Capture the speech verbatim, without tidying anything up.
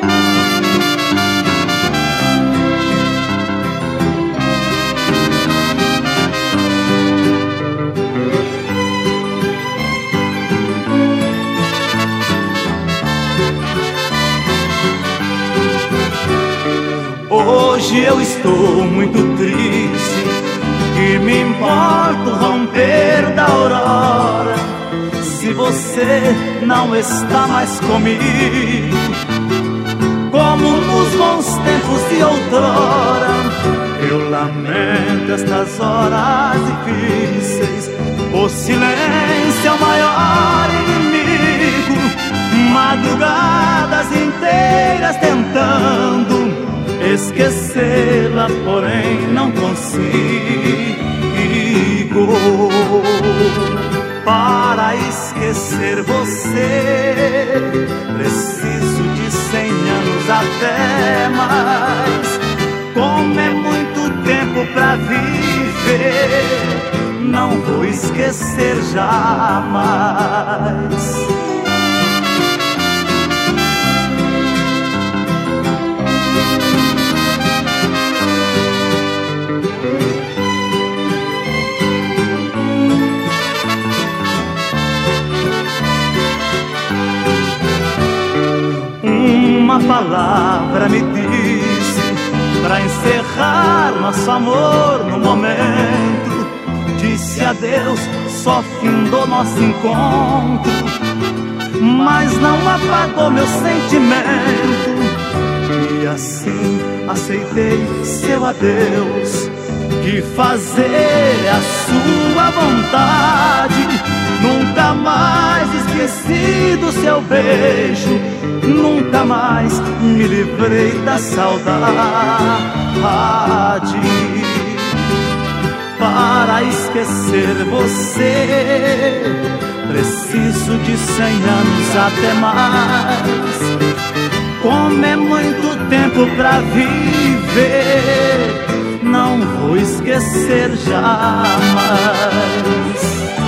Hoje eu estou muito triste e me importo romper da aurora. Se você não está mais comigo, como nos bons tempos de outrora, eu lamento estas horas difíceis. O silêncio é o maior inimigo. Madrugadas inteiras tentando esquecê-la, porém não consigo. Para esquecer você, preciso de cem anos até mais. Como é muito tempo pra viver, não vou esquecer jamais. Uma palavra me disse pra encerrar nosso amor no momento. Disse adeus, só findou nosso encontro, mas não apagou meu sentimento. E assim aceitei seu adeus, que fazer é a sua vontade. Nunca mais esqueci do seu beijo, nunca mais me livrei da saudade. Para esquecer você, preciso de cem anos até mais. Como é muito tempo pra viver, não vou esquecer jamais.